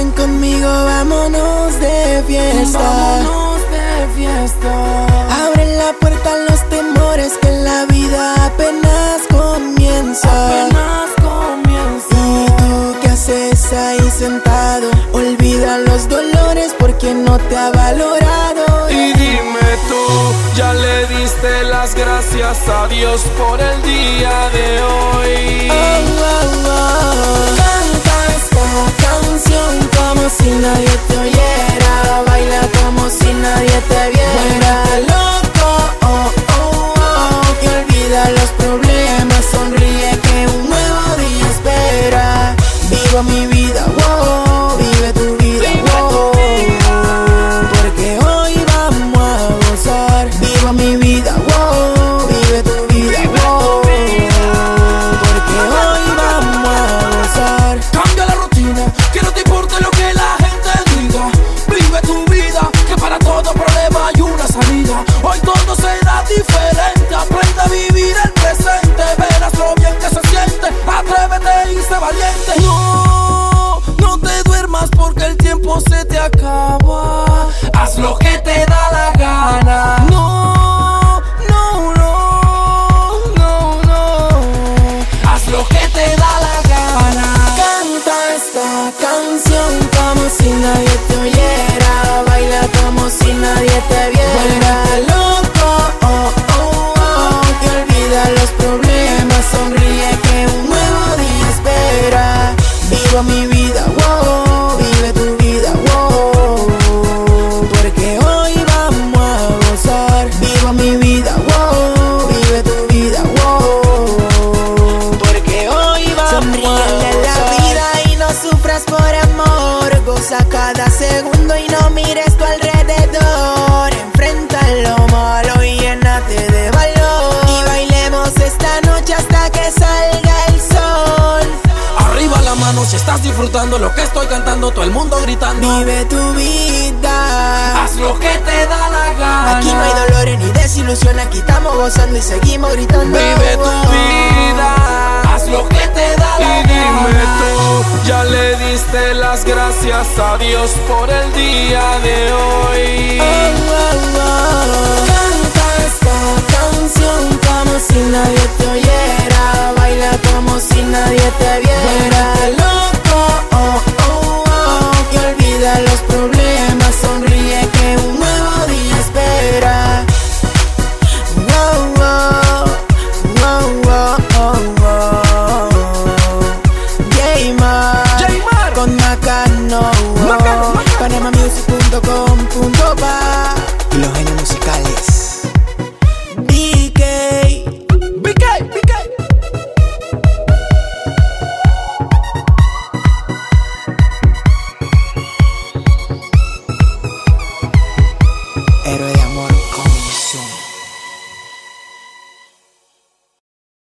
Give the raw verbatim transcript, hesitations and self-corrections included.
ven conmigo, vámonos de fiesta. Vámonos de fiesta. Abre la puerta a los temores, que la vida apenas comienza. Apenas comienza. ¿Y tú qué haces ahí sentado? Olvida los dolores porque no te ha valorado. Y dime tú, ¿ya le diste las gracias a Dios por el día de hoy? Oh, oh, oh. Canta esta canción como si nadie te oyera. Baila como si nadie te viera. Vuélvete loco, oh, oh, oh. Y olvida los problemas, sonríe que un nuevo día espera. Vivo mi vida, wow, vive tu vida, wow. Porque hoy vamos a gozar. Vivo mi vida, wow, vive tu vida, wow. Porque hoy vamos a gozar. Cambia la rutina, que no te importe lo que la gente diga. Vive tu vida, que para todo problema hay una salida. Hoy todo será diferente, aprende a vivir el presente. Verás lo bien que se siente, atrévete y sé valiente. No, no te duermas porque el tiempo se te acaba. Haz lo que te da la gana. No, no, no, no, no. Haz lo que te da la gana. Canta esta canción como si nadie te oyera. Baila como si nadie te viera. Vuélvete loco, oh, oh, oh. Y olvida los problemas, sonríe que un nuevo día espera. Vivo mi vida, wow, vive tu vida, wow. Porque hoy vamos a gozar. Vivo mi vida, wow, vive tu vida, wow. Porque hoy vamos Sonríele a la gozar. vida y no sufras por amor. Goza cada segundo y no mires tu alrededor. Enfrenta lo malo y llénate de valor. Y bailemos esta noche hasta que salga el sol. Arriba la mano si estás disfrutando lo que estoy cantando, todo el mundo gritando. Vive tu vida. Haz lo que te da la gana. Aquí no hay dolores ni desilusión, aquí estamos gozando y seguimos gritando. Vive tu vida, haz lo que te da la gana. Y dime tú, ¿ya le diste las gracias a Dios por el día de hoy? Oh, oh, oh. Canta esta canción como si nadie te oyera. Baila como si nadie te viera. Vuélvete loco, oh, oh, oh. Y olvida los problemas, sonríe que un nuevo día espera. Wow, wow, wow, wow, wow, wow. Jaymar Jaymar. con Macano, Macano, Macano. Panamamusic punto com.